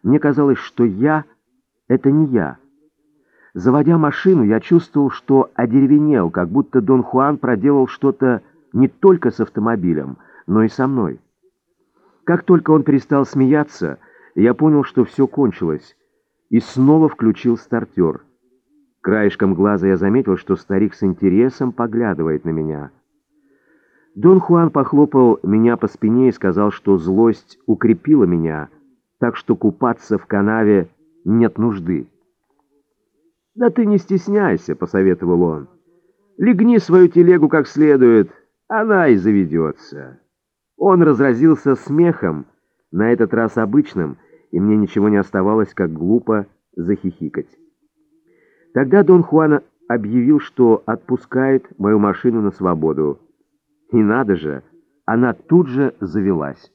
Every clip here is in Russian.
Мне казалось, что я — это не я. Заводя машину, я чувствовал, что одеревенел, как будто Дон Хуан проделал что-то не только с автомобилем, но и со мной. Как только он перестал смеяться, я понял, что все кончилось, и снова включил стартер. Краешком глаза я заметил, что старик с интересом поглядывает на меня. Дон Хуан похлопал меня по спине и сказал, что злость укрепила меня, так что купаться в канаве нет нужды. «Да ты не стесняйся», — посоветовал он. «Легни свою телегу как следует, она и заведется». Он разразился смехом, на этот раз обычным, и мне ничего не оставалось, как глупо захихикать. Тогда Дон Хуан объявил, что отпускает мою машину на свободу. И надо же, она тут же завелась.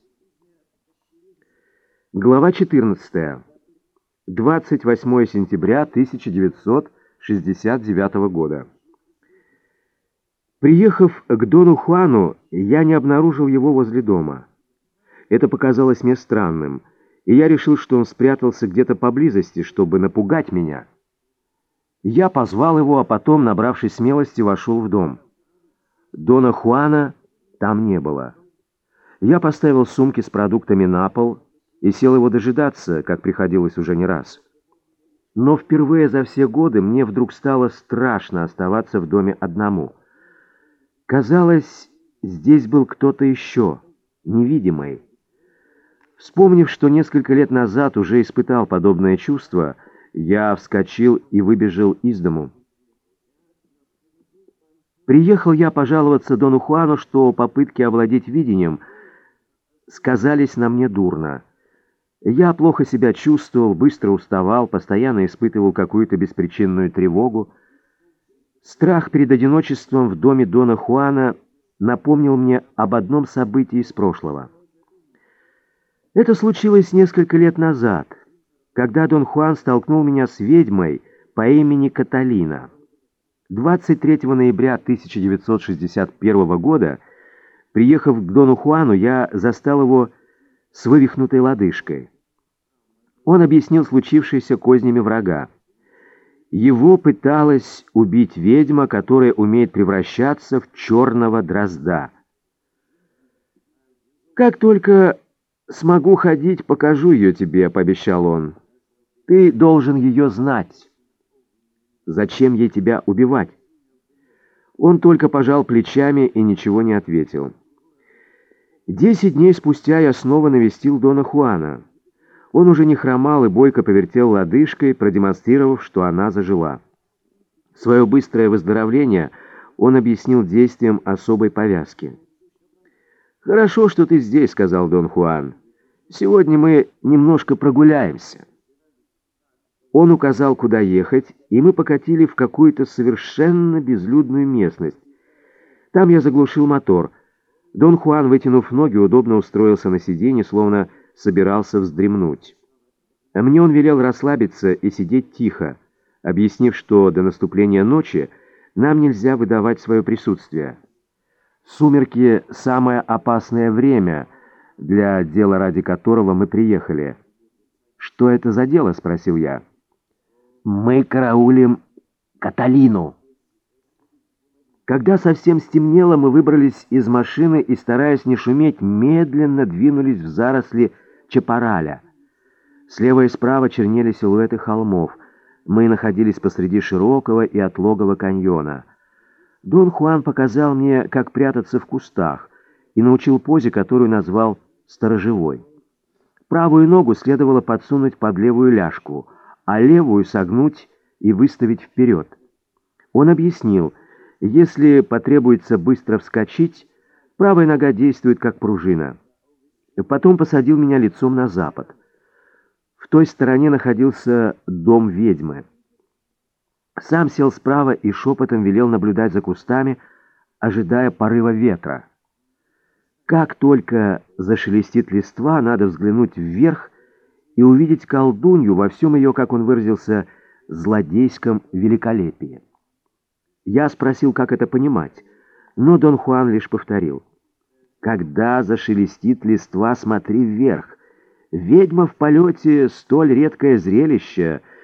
Глава 14. 28 сентября 1969 года. Приехав к Дону Хуану, я не обнаружил его возле дома. Это показалось мне странным, и я решил, что он спрятался где-то поблизости, чтобы напугать меня. Я позвал его, а потом, набравшись смелости, вошел в дом. Дона Хуана там не было. Я поставил сумки с продуктами на пол и сел его дожидаться, как приходилось уже не раз. Но впервые за все годы мне вдруг стало страшно оставаться в доме одному. Казалось, здесь был кто-то еще, невидимый. Вспомнив, что несколько лет назад уже испытал подобное чувство, я вскочил и выбежал из дому. Приехал я пожаловаться Дону Хуану, что попытки овладеть видением сказались на мне дурно. Я плохо себя чувствовал, быстро уставал, постоянно испытывал какую-то беспричинную тревогу. Страх перед одиночеством в доме Дона Хуана напомнил мне об одном событии из прошлого. Это случилось несколько лет назад, когда Дон Хуан столкнул меня с ведьмой по имени Каталина. 23 ноября 1961 года, приехав к Дону Хуану, я застал его с вывихнутой лодыжкой. Он объяснил случившееся кознями врага. Его пыталась убить ведьма, которая умеет превращаться в черного дрозда. «Как только смогу ходить, покажу ее тебе», — пообещал он. «Ты должен ее знать. Зачем ей тебя убивать?» Он только пожал плечами и ничего не ответил. 10 дней спустя я снова навестил Дона Хуана. Он уже не хромал и бойко повертел лодыжкой, продемонстрировав, что она зажила. Свое быстрое выздоровление он объяснил действием особой повязки. «Хорошо, что ты здесь», — сказал Дон Хуан. «Сегодня мы немножко прогуляемся». Он указал, куда ехать, и мы покатили в какую-то совершенно безлюдную местность. Там я заглушил мотор. Дон Хуан, вытянув ноги, удобно устроился на сиденье, словно собирался вздремнуть. А мне он велел расслабиться и сидеть тихо, объяснив, что до наступления ночи нам нельзя выдавать свое присутствие. Сумерки — самое опасное время для дела, ради которого мы приехали. «Что это за дело?» — спросил я. «Мы караулим Каталину». Когда совсем стемнело, мы выбрались из машины и, стараясь не шуметь, медленно двинулись в заросли чапараля. Слева и справа чернели силуэты холмов. Мы находились посреди широкого и отлогого каньона. Дон Хуан показал мне, как прятаться в кустах, и научил позе, которую назвал «сторожевой». Правую ногу следовало подсунуть под левую ляжку, а левую согнуть и выставить вперед. Он объяснил, если потребуется быстро вскочить, правая нога действует как пружина. Потом посадил меня лицом на запад. В той стороне находился дом ведьмы. Сам сел справа и шепотом велел наблюдать за кустами, ожидая порыва ветра. Как только зашелестит листва, надо взглянуть вверх и увидеть колдунью во всем ее, как он выразился, злодейском великолепии. Я спросил, как это понимать, но Дон Хуан лишь повторил: «Когда зашелестит листва, смотри вверх. Ведьма в полете — столь редкое зрелище,